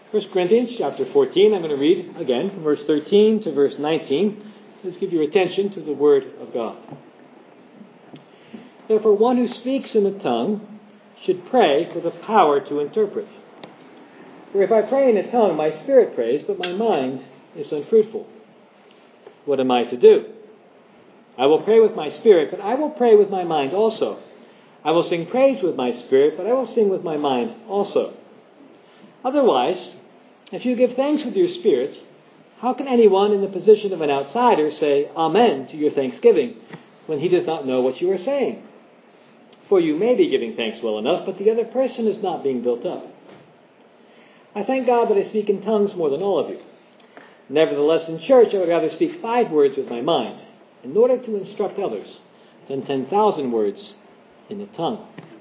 1 Corinthians chapter 14, I'm going to read again from verse 13 to verse 19. Let's give your attention to the Word of God. Therefore, one who speaks in a tongue should pray for the power to interpret. For if I pray in a tongue, my spirit prays, but my mind is unfruitful. What am I to do? I will pray with my spirit, but I will pray with my mind also. I will sing praise with my spirit, but I will sing with my mind also. Otherwise, if you give thanks with your spirit, how can anyone in the position of an outsider say Amen to your thanksgiving when he does not know what you are saying? For you may be giving thanks well enough, but the other person is not being built up. I thank God that I speak in tongues more than all of you. Nevertheless, in church I would rather speak 5 words with my mind, in order to instruct others, than 10,000 words in the tongue.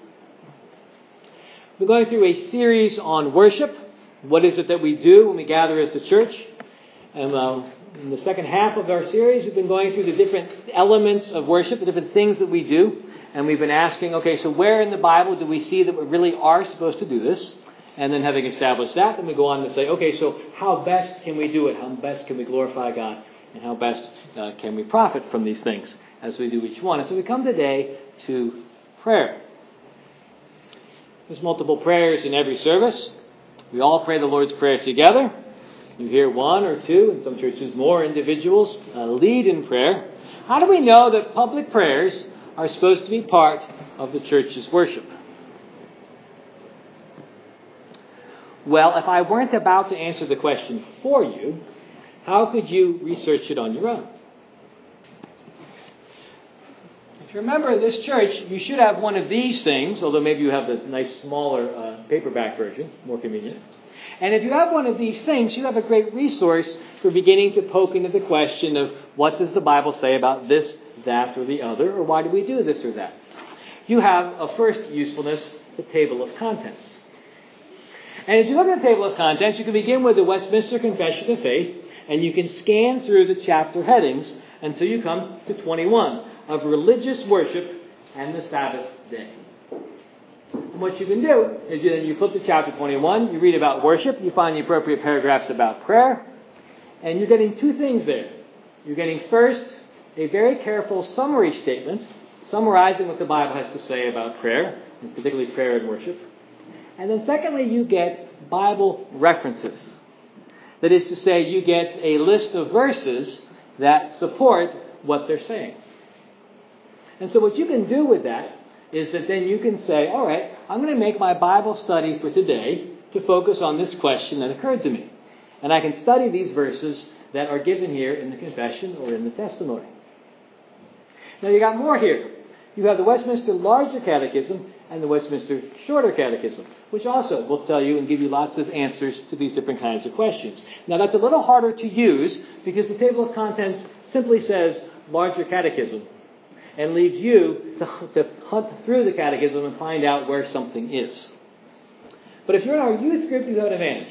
We're going through a series on worship. What is it that we do when we gather as the church? And in the second half of our series, we've been going through the different elements of worship, the different things that we do. And we've been asking, okay, so where in the Bible do we see that we really are supposed to do this? And then having established that, then we go on to say, okay, so how best can we do it? How best can we glorify God? And how best can we profit from these things as we do each one? And so we come today to prayer. There's multiple prayers in every service. We all pray the Lord's Prayer together. You hear 1 or 2, in some churches more individuals lead in prayer. How do we know that public prayers are supposed to be part of the church's worship? Well, if I weren't about to answer the question for you, how could you research it on your own? If you remember this church, you should have one of these things, although maybe you have the nice smaller paperback version, more convenient. And if you have one of these things, you have a great resource for beginning to poke into the question of what does the Bible say about this, that, or the other, or why do we do this or that? You have a first usefulness, the table of contents. And as you look at the table of contents, you can begin with the Westminster Confession of Faith, and you can scan through the chapter headings until you come to 21 of religious worship and the Sabbath day. And what you can do is you flip to chapter 21, you read about worship, you find the appropriate paragraphs about prayer, and you're getting 2 things there. You're getting first a very careful summary statement summarizing what the Bible has to say about prayer, and particularly prayer and worship. And then secondly, you get Bible references. That is to say, you get a list of verses that support what they're saying. And so what you can do with that is that then you can say, all right, I'm going to make my Bible study for today to focus on this question that occurred to me. And I can study these verses that are given here in the confession or in the testimony. Now you got more here. You have the Westminster Larger Catechism and the Westminster Shorter Catechism, which also will tell you and give you lots of answers to these different kinds of questions. Now that's a little harder to use because the table of contents simply says Larger Catechism and leaves you to hunt through the catechism and find out where something is. But if you're in our youth group, you have an advantage.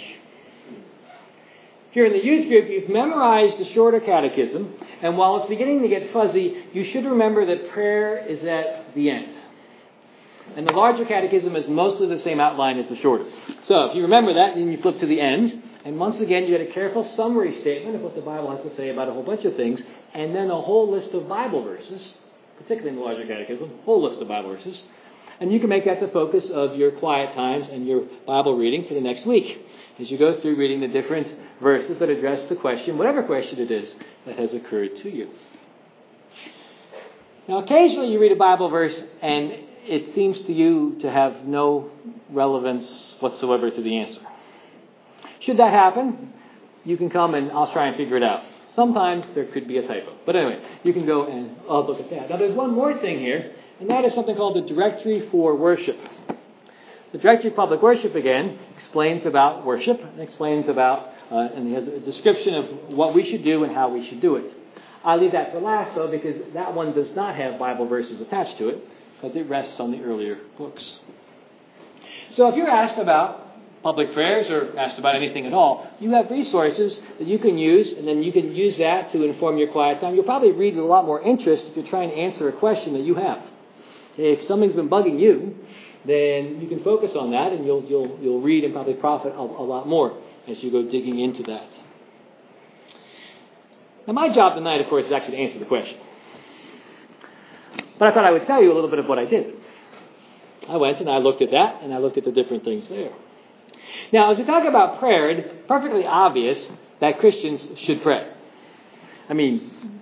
If you're in the youth group, you've memorized the Shorter Catechism, and while it's beginning to get fuzzy, you should remember that prayer is at the end. And the Larger Catechism has mostly the same outline as the Shorter. So if you remember that, then you flip to the end, and once again you get a careful summary statement of what the Bible has to say about a whole bunch of things, and then a whole list of Bible verses, particularly in the Larger Catechism, a whole list of Bible verses. And you can make that the focus of your quiet times and your Bible reading for the next week, as you go through reading the different verses that address the question, whatever question it is that has occurred to you. Now, occasionally you read a Bible verse and it seems to you to have no relevance whatsoever to the answer. Should that happen, you can come and I'll try and figure it out. Sometimes there could be a typo. But anyway, you can go and I'll look at that. Now, there's one more thing here, and that is something called the Directory for Worship. The Directory of Public Worship, again, explains about worship and explains about, and has a description of what we should do and how we should do it. I leave that for last, though, because that one does not have Bible verses attached to it, because it rests on the earlier books. So if you're asked about public prayers or asked about anything at all, you have resources that you can use, and then you can use that to inform your quiet time. You'll probably read with a lot more interest if you're trying to answer a question that you have. If something's been bugging you, then you can focus on that, and you'll read and probably profit a lot more as you go digging into that. Now, my job tonight, of course, is actually to answer the question. But I thought I would tell you a little bit of what I did. I went and I looked at that, and I looked at the different things there. Now, as we talk about prayer, it is perfectly obvious that Christians should pray. I mean,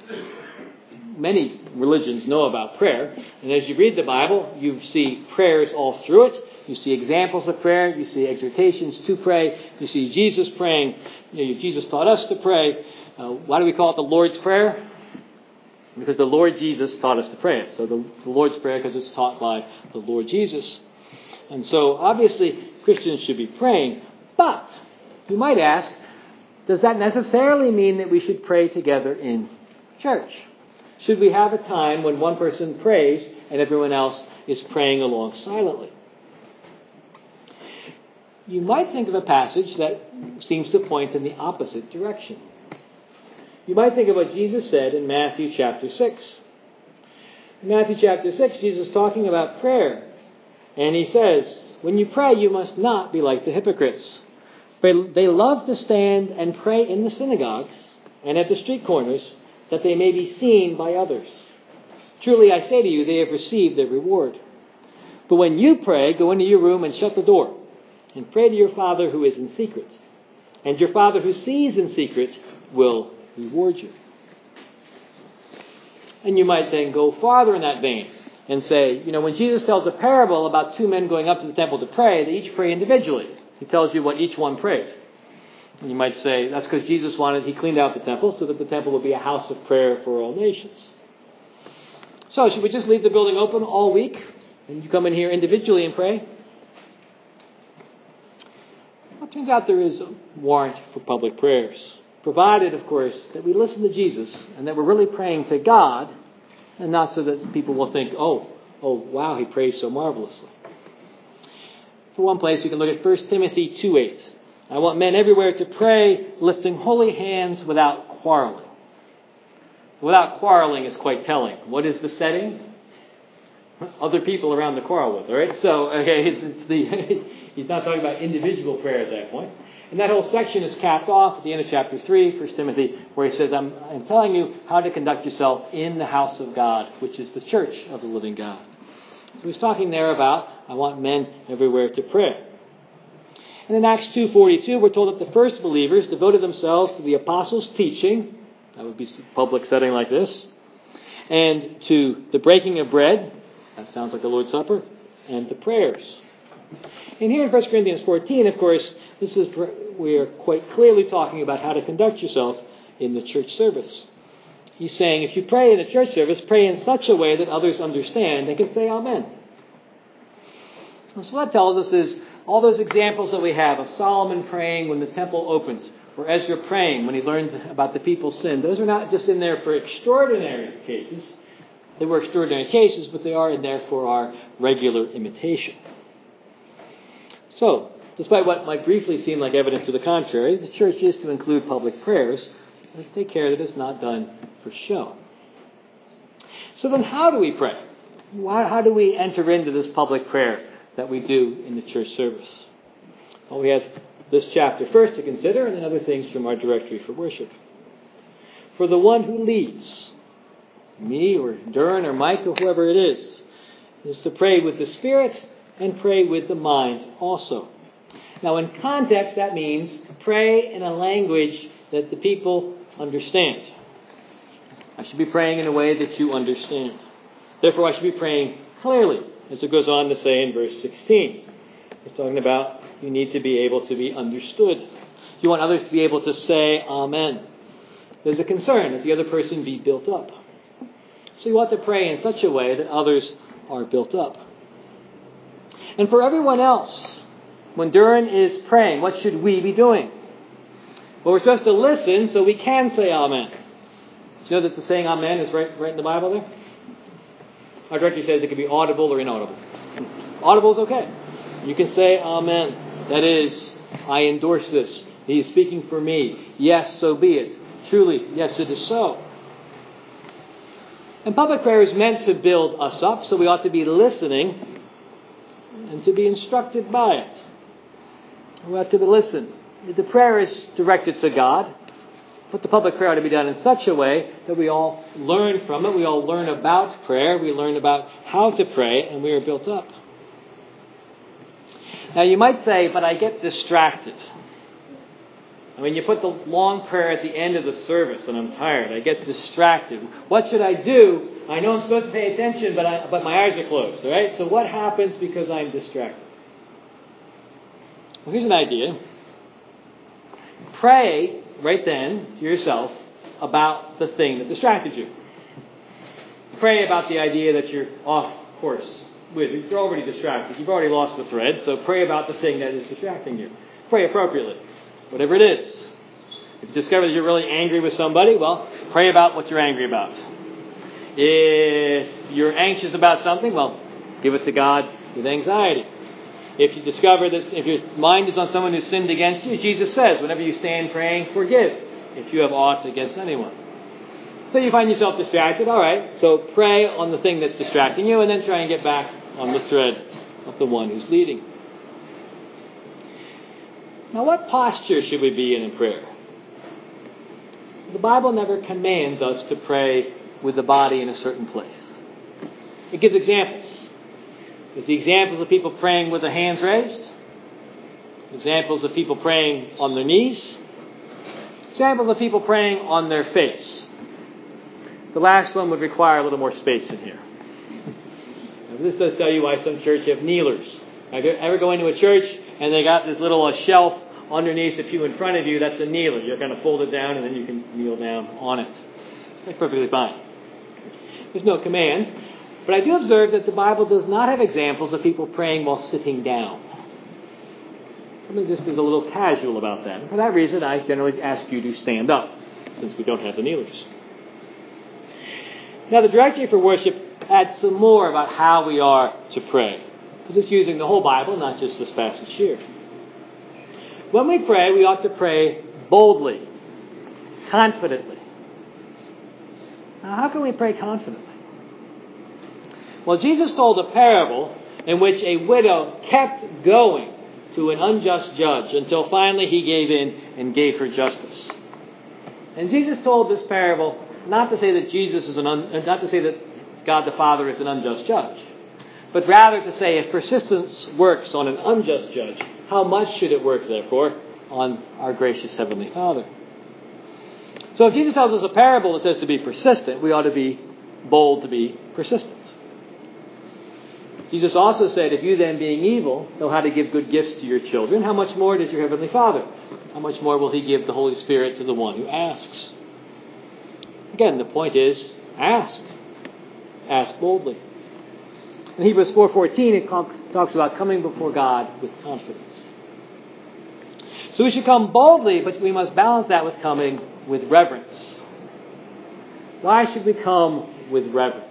many religions know about prayer, and as you read the Bible, you see prayers all through it. You see examples of prayer. You see exhortations to pray. You see Jesus praying. Jesus taught us to pray. Why do we call it the Lord's Prayer? Because the Lord Jesus taught us to pray it. So the Lord's Prayer because it's taught by the Lord Jesus. And so obviously Christians should be praying. But you might ask, does that necessarily mean that we should pray together in church? Should we have a time when one person prays and everyone else is praying along silently? You might think of a passage that seems to point in the opposite direction. You might think of what Jesus said in Matthew chapter 6. In Matthew chapter 6, Jesus is talking about prayer. And he says, when you pray, you must not be like the hypocrites. For they love to stand and pray in the synagogues and at the street corners, that they may be seen by others. Truly, I say to you, they have received their reward. But when you pray, go into your room and shut the door, and pray to your Father who is in secret. And your Father who sees in secret will reward you. And you might then go farther in that vein and say, when Jesus tells a parable about two men going up to the temple to pray, they each pray individually. He tells you what each one prayed. And you might say, that's because Jesus he cleaned out the temple so that the temple would be a house of prayer for all nations. So should we just leave the building open all week and you come in here individually and pray? Well, it turns out there is a warrant for public prayers. Provided, of course, that we listen to Jesus and that we're really praying to God and not so that people will think, oh, wow, he prays so marvelously. For one place, you can look at 1 Timothy 2:8. I want men everywhere to pray, lifting holy hands without quarreling. Without quarreling is quite telling. What is the setting? Other people around to quarrel with, all right? So, he's not talking about individual prayer at that point. And that whole section is capped off at the end of chapter 3, 1 Timothy, where he says, I'm telling you how to conduct yourself in the house of God, which is the church of the living God. So he's talking there about, I want men everywhere to pray. And in Acts 2:42, we're told that the first believers devoted themselves to the apostles' teaching, that would be a public setting like this, and to the breaking of bread, that sounds like the Lord's Supper, and the prayers. And here in 1 Corinthians 14, of course, we are quite clearly talking about how to conduct yourself in the church service. He's saying, if you pray in a church service, pray in such a way that others understand and can say Amen. And so what that tells us is all those examples that we have of Solomon praying when the temple opened, or Ezra praying when he learned about the people's sin, those are not just in there for extraordinary cases. They were extraordinary cases, but they are in there for our regular imitation. So, despite what might briefly seem like evidence to the contrary, the church is to include public prayers. Let's take care that it's not done for show. So then how do we pray? How do we enter into this public prayer that we do in the church service? Well, we have this chapter first to consider and then other things from our directory for worship. For the one who leads, me or Duran or Mike or whoever it is to pray with the Spirit and pray with the mind also. Now, in context, that means pray in a language that the people understand. I should be praying in a way that you understand. Therefore, I should be praying clearly, as it goes on to say in verse 16. It's talking about you need to be able to be understood. You want others to be able to say Amen. There's a concern that the other person be built up. So you want to pray in such a way that others are built up. And for everyone else, when Duran is praying, what should we be doing? Well, we're supposed to listen so we can say Amen. Do you know that the saying Amen is right in the Bible there? Our directory says it can be audible or inaudible. Audible is okay. You can say Amen. That is, I endorse this. He is speaking for me. Yes, so be it. Truly, yes, it is so. And public prayer is meant to build us up, so we ought to be listening and to be instructed by it. We have to listen the prayer is directed to God, but the public prayer ought to be done in such a way that we all learn from it. We all learn about prayer. We learn about how to pray, and we are built up. Now you might say, but I get distracted. I mean, you put the long prayer at the end of the service, and I'm tired. I get distracted. What should I do? I know I'm supposed to pay attention, but my eyes are closed. All right? So what happens because I'm distracted? Well, here's an idea. Pray right then to yourself about the thing that distracted you. Pray about the idea that you're off course with. You're already distracted. You've already lost the thread. So pray about the thing that is distracting you. Pray appropriately. Whatever it is. If you discover that you're really angry with somebody, well, pray about what you're angry about. If you're anxious about something, well, give it to God with anxiety. If you discover that if your mind is on someone who sinned against you, Jesus says, whenever you stand praying, forgive if you have aught against anyone. So you find yourself distracted, all right, so pray on the thing that's distracting you and then try and get back on the thread of the one who's leading. Now, what posture should we be in prayer? The Bible never commands us to pray with the body in a certain place. It gives examples. There's the examples of people praying with their hands raised. Examples of people praying on their knees. Examples of people praying on their face. The last one would require a little more space in here. Now, this does tell you why some churches have kneelers. Ever go into a church and they got this little shelf underneath the pew in front of you? That's a kneeler. You're going to fold it down and then you can kneel down on it. That's perfectly fine. There's no command. But I do observe that the Bible does not have examples of people praying while sitting down. Something just is a little casual about that. And for that reason, I generally ask you to stand up, since we don't have the kneelers. Now, the directory for worship adds some more about how we are to pray. Because it's using the whole Bible, not just this passage here. When we pray, we ought to pray boldly, confidently. Now, how can we pray confidently? Well, Jesus told a parable in which a widow kept going to an unjust judge until finally he gave in and gave her justice. And Jesus told this parable not to say that not to say that God the Father is an unjust judge, but rather to say if persistence works on an unjust judge, how much should it work, therefore, on our gracious Heavenly Father? So if Jesus tells us a parable that says to be persistent, we ought to be bold to be persistent. Jesus also said, if you then, being evil, know how to give good gifts to your children, how much more does your Heavenly Father? How much more will He give the Holy Spirit to the one who asks? Again, the point is, ask. Ask boldly. In Hebrews 4:14, it talks about coming before God with confidence. So we should come boldly, but we must balance that with coming with reverence. Why should we come with reverence?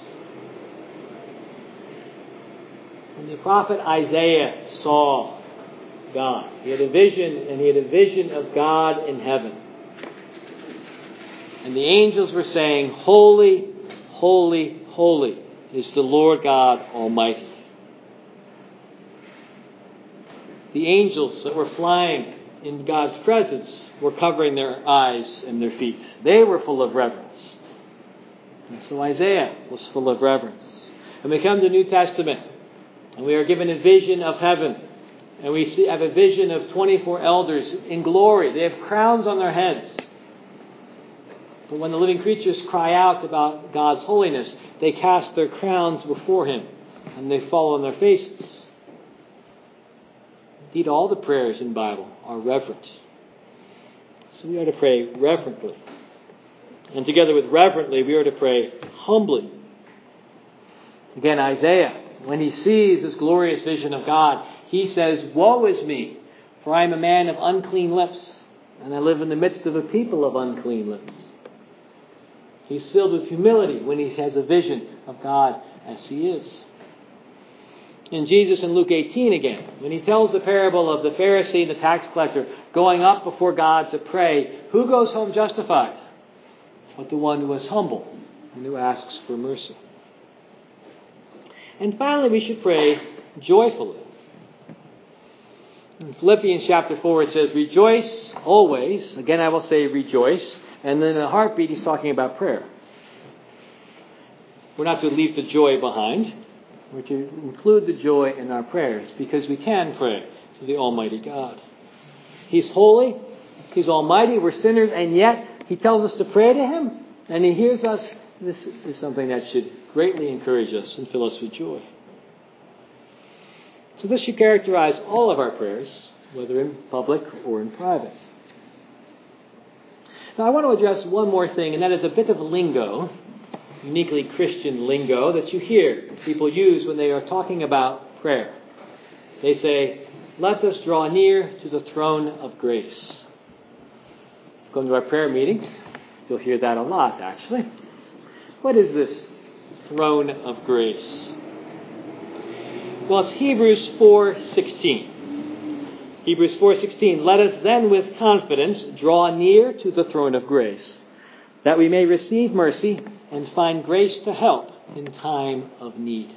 When the prophet Isaiah saw God, he had a vision of God in heaven. And the angels were saying, holy, holy, holy is the Lord God Almighty. The angels that were flying in God's presence were covering their eyes and their feet. They were full of reverence. And so Isaiah was full of reverence. And we come to the New Testament, and we are given a vision of heaven. And we have a vision of 24 elders in glory. They have crowns on their heads. But when the living creatures cry out about God's holiness, they cast their crowns before Him, and they fall on their faces. Indeed, all the prayers in the Bible are reverent. So we are to pray reverently. And together with reverently, we are to pray humbly. Again, Isaiah, when he sees this glorious vision of God, he says, woe is me, for I am a man of unclean lips, and I live in the midst of a people of unclean lips. He's filled with humility when he has a vision of God as He is. And Jesus in Luke 18 again, when He tells the parable of the Pharisee and the tax collector going up before God to pray, who goes home justified? But the one who is humble and who asks for mercy. And finally, we should pray joyfully. In Philippians chapter 4 it says, rejoice always. Again I will say rejoice. And then in a heartbeat he's talking about prayer. We're not to leave the joy behind. We're to include the joy in our prayers because we can pray to the Almighty God. He's holy. He's almighty. We're sinners. And yet He tells us to pray to Him. And He hears us. This is something that should greatly encourage us and fill us with joy. So this should characterize all of our prayers, whether in public or in private. Now I want to address one more thing, and that is a bit of lingo, uniquely Christian lingo, that you hear people use when they are talking about prayer. They say, let us draw near to the throne of grace. Going to our prayer meetings, you'll hear that a lot, actually. What is this throne of grace? Well, it's Hebrews 4:16. Hebrews 4:16. Let us then with confidence draw near to the throne of grace, that we may receive mercy and find grace to help in time of need.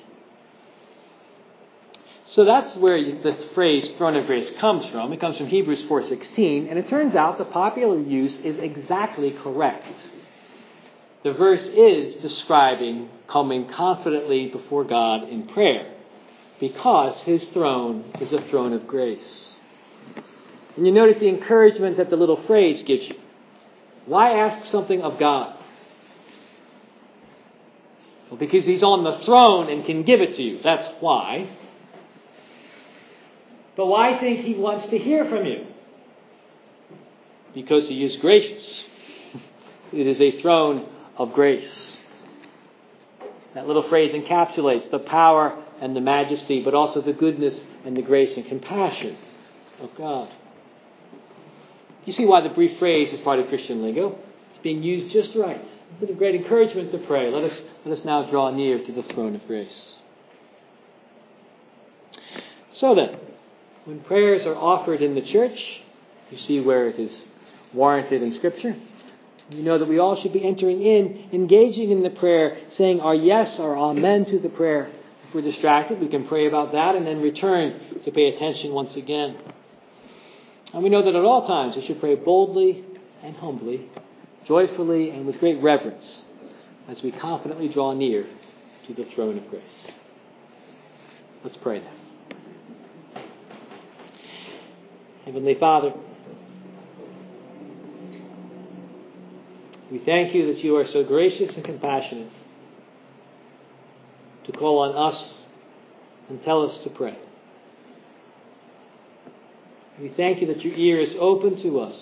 So that's where the phrase throne of grace comes from. It comes from Hebrews 4:16, and it turns out the popular use is exactly correct. The verse is describing coming confidently before God in prayer, because His throne is a throne of grace. And you notice the encouragement that the little phrase gives you. Why ask something of God? Well, because He's on the throne and can give it to you. That's why. But why think He wants to hear from you? Because He is gracious. It is a throne of grace. That little phrase encapsulates the power and the majesty, but also the goodness and the grace and compassion of God. You see why the brief phrase is part of Christian lingo. It's being used just right. It's a great encouragement to pray. Let us now draw near to the throne of grace. So then, when prayers are offered in the church, you see where it is warranted in Scripture. You know that we all should be entering in, engaging in the prayer, saying our yes or amen to the prayer. If we're distracted, we can pray about that and then return to pay attention once again. And we know that at all times we should pray boldly and humbly, joyfully and with great reverence as we confidently draw near to the throne of grace. Let's pray now. Heavenly Father, we thank You that You are so gracious and compassionate to call on us and tell us to pray. We thank You that Your ear is open to us.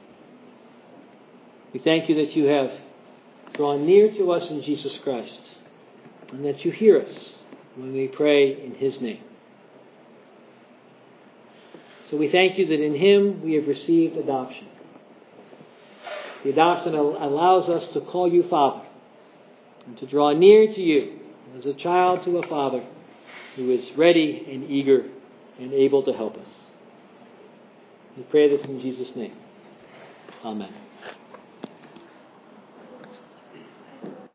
We thank You that You have drawn near to us in Jesus Christ, and that You hear us when we pray in His name. So we thank You that in Him we have received adoption. The adoption allows us to call You Father and to draw near to You as a child to a Father who is ready and eager and able to help us. We pray this in Jesus' name. Amen.